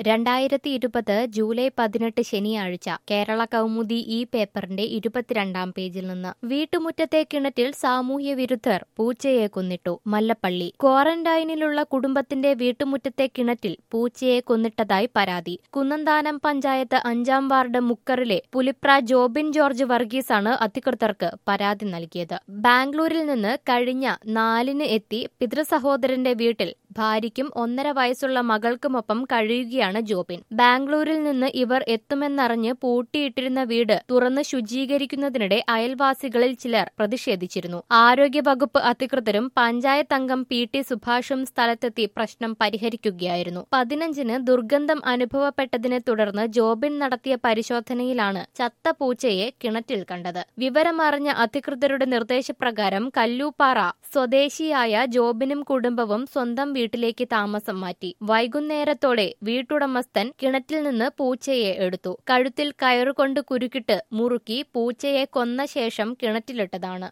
2020 July 18 ശനിയാഴ്ച കേരള കൗമുദി ഈ പേപ്പറിന്റെ 22-ാം പേജിൽ നിന്ന് വീട്ടുമുറ്റത്തെ കിണറ്റിൽ സാമൂഹ്യ വിരുദ്ധർ പൂച്ചയെ കൊന്നിട്ടു. മല്ലപ്പള്ളി ക്വാറന്റൈനിലുള്ള കുടുംബത്തിന്റെ വീട്ടുമുറ്റത്തെ കിണറ്റിൽ പൂച്ചയെ കൊന്നിട്ടതായി പരാതി. കുന്നന്താനം പഞ്ചായത്ത് 5-ാം വാർഡ് മുക്കറിലെ പുലിപ്ര ജോബിൻ ജോർജ് വർഗീസാണ് അധികൃതർക്ക് പരാതി നൽകിയത്. ബാംഗ്ലൂരിൽ നിന്ന് കഴിഞ്ഞ 4-ന് എത്തി പിതൃസഹോദരന്റെ വീട്ടിൽ ഭാര്യയ്ക്കും 1.5 വയസ്സുള്ള മകൾക്കുമൊപ്പം കഴിയുകയാണ് ജോബിൻ. ബാംഗ്ലൂരിൽ നിന്ന് ഇവർ എത്തുമെന്നറിഞ്ഞ് പൂട്ടിയിട്ടിരുന്ന വീട് തുറന്ന് ശുചീകരിക്കുന്നതിനിടെ അയൽവാസികളിൽ ചിലർ പ്രതിഷേധിച്ചിരുന്നു. ആരോഗ്യവകുപ്പ് അധികൃതരും പഞ്ചായത്ത് അംഗം PT സുഭാഷും സ്ഥലത്തെത്തി പ്രശ്നം പരിഹരിക്കുകയായിരുന്നു. 15-ന് ദുർഗന്ധം അനുഭവപ്പെട്ടതിനെ തുടർന്ന് ജോബിൻ നടത്തിയ പരിശോധനയിലാണ് ചത്ത പൂച്ചയെ കിണറ്റിൽ കണ്ടത്. വിവരമറിഞ്ഞ അധികൃതരുടെ നിർദ്ദേശപ്രകാരം കല്ലൂപ്പാറ സ്വദേശിയായ ജോബിനും കുടുംബവും സ്വന്തം വീട്ടിലേക്ക് താമസം മാറ്റി. വൈകുന്നേരത്തോടെ വീട്ടുടമസ്ഥൻ കിണറ്റിൽ നിന്ന് പൂച്ചയെ എടുത്തു. കഴുത്തിൽ കയറുകൊണ്ട് കുരുക്കിട്ട് മുറുക്കി പൂച്ചയെ കൊന്ന ശേഷം കിണറ്റിലിട്ടതാണ്.